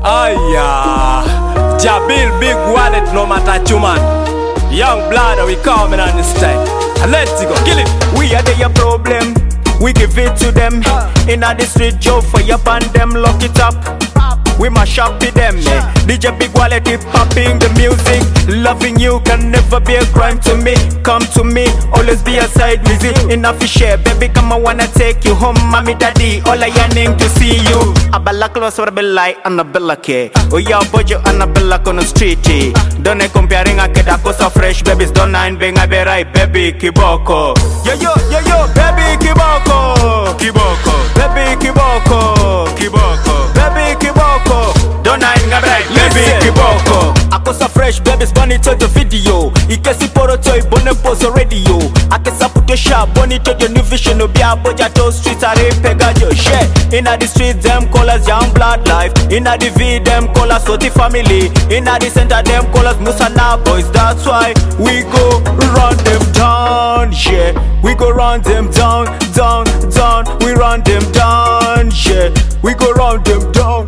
Aya, Jabil big wallet no matter chuman. Young blood we coming on this time. Let's go, kill it. We are the problem, we give it to them. Inna the street, Joe for your band them, lock it up. We mash up with them, DJ Big Wallet keep popping the music. Loving you can never be a crime to me. Come to me, always be a side visit. Enough to share, baby, come I wanna take you home, mommy, daddy. All I yearning to see you. Abala close or belai, Annabella ke. Oh yeah, bojo Annabella on the street. Don't comparing a kid so fresh, babies don't mind being a berai, baby Kiboko. Yo, baby Kiboko. Kiboko, baby Kiboko. Kiboko, baby Kiboko. Don't mind a berai, baby Kiboko. Akosa fresh, babies bunny to the video. Ikesi poro toy, bonne pose radio. Akesa put your sharp, bunny to the new vision. Obia boja to streets are pegajo. Share inna the streets, them callers young blood life. Inna the V, them callers Soti family. Inna the center, them callers Musana boys. That's why we go run them down. Yeah, we go run them down. We run them down. Yeah, we go run them down.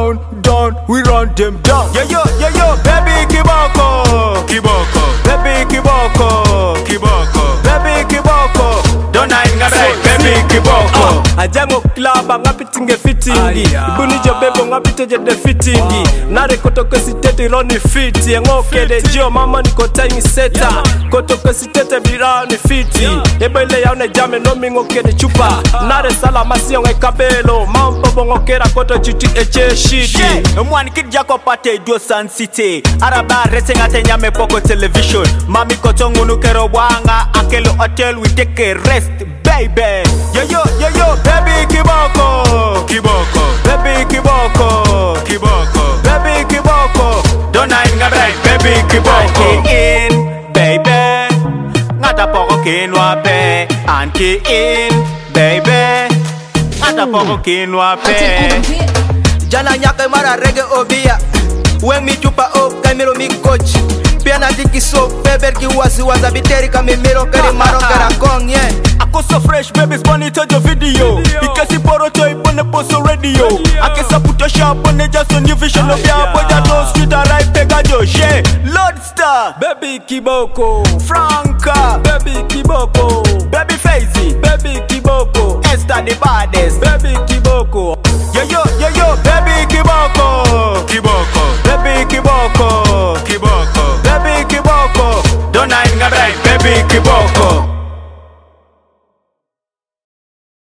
We run them down. Yo, baby Kiboko. Kiboko, baby Kiboko. Kiboko, baby Kiboko. Don't I baby Kiboko. Ajango club ngapitinge fitingi. Ibuni jo bebo ngapiteje de fitingi. Nare kotoke sitete roni fiti. Ngoke de jio mama niko time seta. Kotoke sitete bira ni fiti. Ebele ya une jame no mingoke de chupa. Nare sala masi yonge kabelo. Mambo bongoke ra koto chuti eche shiti. Mwani kid jako pate do Sun City. Araba racing atenya me poko television. Mami kotongunu kero wanga. Akelo hotel we take a rest, baby. Yo, baby Kiboko. Kiboko, baby Kiboko. Kiboko, baby Kiboko. Don't I baby Kiboko. In, baby. Ngata poko kinwa pe. Anki in, baby. Ngata poko kinwa pe. Jana nyaka mara reggae obia. When me chupa up, kamero mi coach. Piana diki so, beber ki waza biteri kame mero kare maro kara kong, yeah. Akoso fresh, babies bunny to the video. Ikesi poro toy, bonne poso radio. Akesa puto sharp, bonne just a new vision of ya. Boja to street a right pegajo, yeah. Lordstar, baby Kiboko. Franca, baby Kiboko. Baby Fazy, baby Kiboko. Esther the baddest, baby Kiboko. Yo, baby Kiboko. Kiboko, baby Kiboko. Kiboko, baby Kiboko. Don't I baby Kiboko.